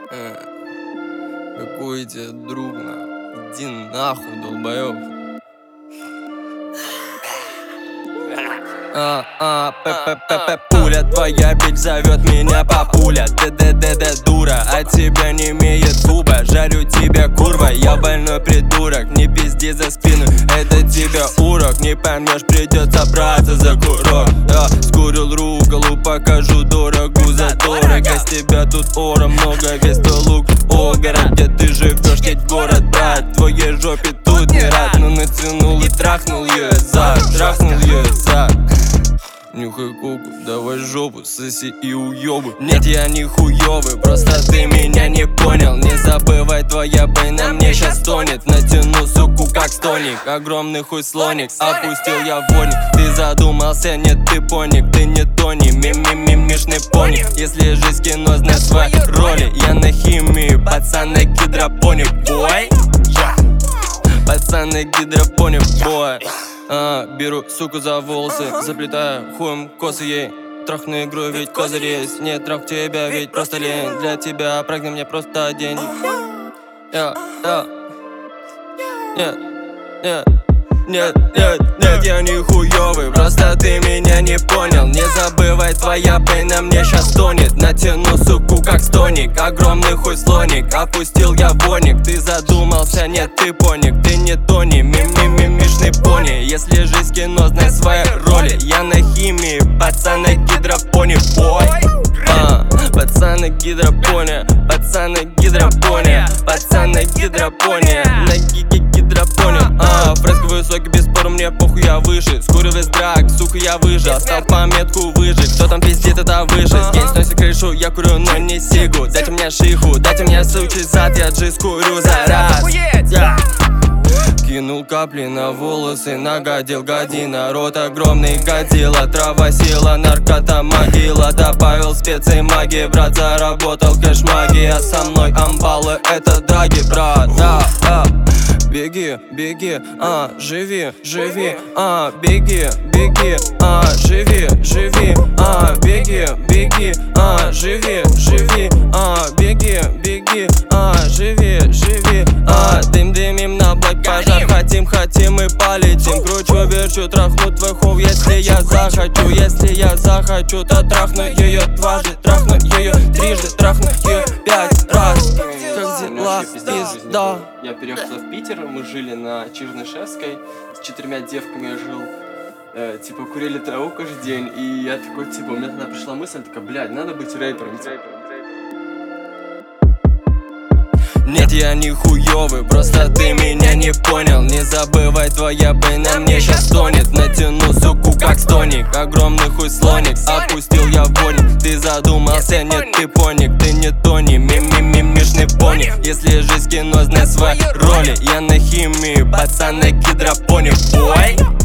Какой тебе друг, нахуй? Иди нахуй, долбоёб. Пуля твоя бить зовет меня папуля. ДДДД дура, от тебя не имеет зуба. Жарю тебя, курва, я больной придурок. Не пизди за спину, это тебе урок. Не поймешь, придется браться за курок. Я скурил ругалу, покажу дорогу за дорого. С тебя тут ора много, весь твой лук огород. Где ты живешь, ведь город, брат, твоей жопе тут не рад. Но натянул и трахнул ее за, трахнул ее за. Нюхай коку, давай жопу, соси и уёбы. Нет, я не хуёвый, просто ты меня не понял. Не забывай, твоя бэй на мне щас тонет. Натяну суку как стоник, огромный хуй слоник. Опустил я воник, ты задумался, нет, ты поник. Ты не Тони, мимишный пони. Если жизнь кино, знай свои роли. Я на химии, пацаны гидропоник, бой. Пацаны гидропоник, бой. Беру суку за волосы, заплетаю хуем косы ей. Трахну игру, ведь козырь есть. Не трах тебя, ведь просто лень. Для тебя прагни мне просто денег. Нет, я не хуёвый, просто ты меня не понял. Не забывай, твоя бэй на мне щас тонет. Натяну суку как стоник, огромный хуй слоник. Опустил я воник, ты задумался, нет, ты поник. Ты не Тони, мимишный пони. Если жизнь кино, знай свои роли. Я на химии, пацаны гидропони, бой. Пацаны гидропония, пацаны гидропония, пацаны гидропония, на гидропония. Фреска высокий, без спора, мне похуй, я выше. Скурил весь драк, сука, я выжил. Остал пометку выжить, кто там пиздит, это выше. Скинь, сносит крышу, я курю, но не сигу. Дайте мне шиху, дайте мне сучий зад, я джи скурю за раз. Кинул капли на волосы, нагадил година. Рот огромный годила, трава сила, наркота могила. Добавил специй магии, брат, заработал кэш магия. Со мной амбалы, это драги, брат, да. Беги, беги, живи, живи, беги, беги, живи, живи, беги, беги, живи, живи, беги, беги, живи, живи, дым-дымим на блок пожар. Хотим и полетим. Кручу, верчу, трахну твой хов, если я захочу. Если я захочу, то трахну ее дважды, трахну ее трижды, трахну ее 5 раз. Как дела, пизда? Я переехал в Питер, мы жили на Чернышевской. С 4 девками я жил. Типа курили траву каждый день. И я такой, типа, у меня тогда пришла мысль, такая, блядь, надо быть рэпером. Нет, я не хуёвый, просто ты меня не понял. Не забывай, твоя бэй на мне щас тонет. Натяну суку как стоник, огромный хуй слоник. Опустил я воник, ты задумался, нет, ты поник. Ты не Тони, мимишный пони. Если жизнь кино, знай свои роли. Я на химии, пацаны гидропоник, бой.